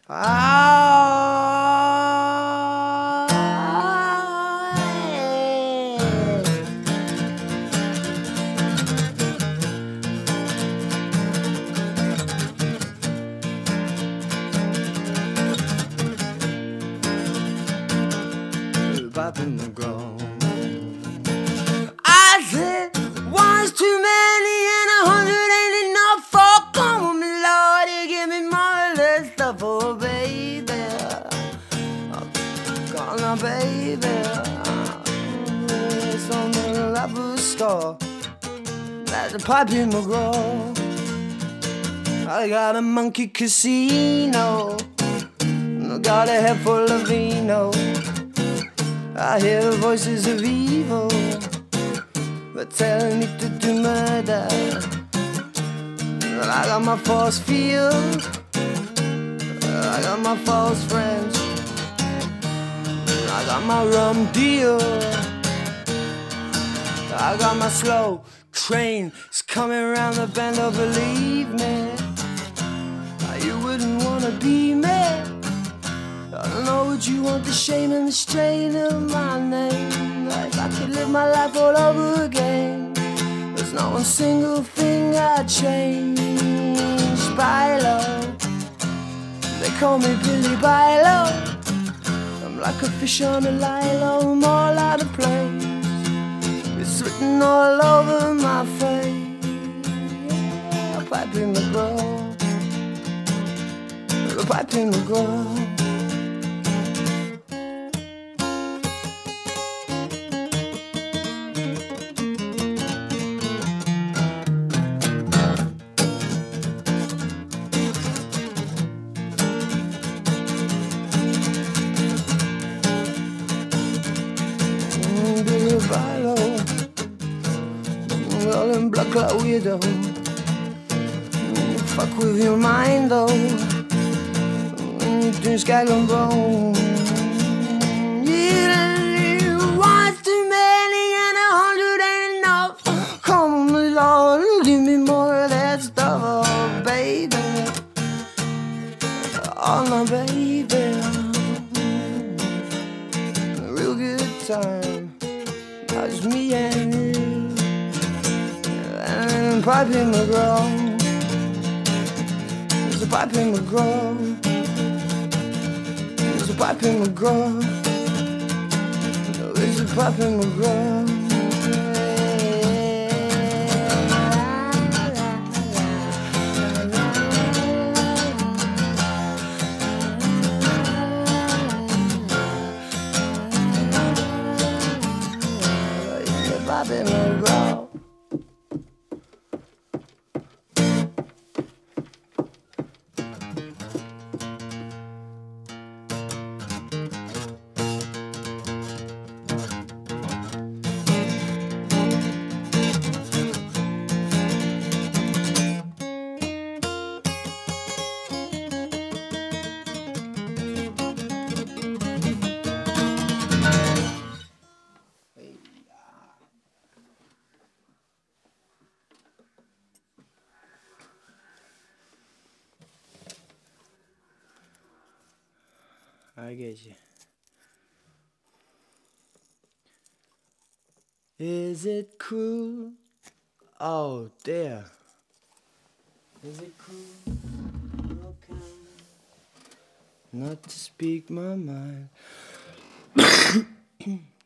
Popping the ground. I said one's too many and 100 ain't enough for come on, Lord, you give me more or less stuff, oh baby. Gonna baby, it's on the Apple store. That's a Popping McGraw. I got a monkey casino. I got a head full of vino. I hear the voices of evil. They're telling me to do murder. I got my force field. I got my false friends. I got my rum deal. I got my slow train. It's coming around the bend, oh believe me. You wouldn't wanna be me. I don't know what you want, the shame and the strain of my name. Like I could live my life all over again. There's not one single thing I'd change. Bilo, they call me Billy Bilo. I'm like a fish on a lilo, I'm all out of place. It's written all over my face. A pipe in the grow, a pipe in the grow. Well, in black cloud weirdo. Fuck with your mind though. Doing skag and bone. Yeah, one's too many and 100 ain't enough. Come on, Lord, give me more of that stuff, oh baby. Oh my baby. A real good time. Just me and you. And Popping McGraw. There's a Popping McGraw. There's a Popping McGraw. There's a Popping McGraw. Popping McGraw. I get you. Is it cruel? Oh dear. Is it cruel? Okay. Not to speak my mind.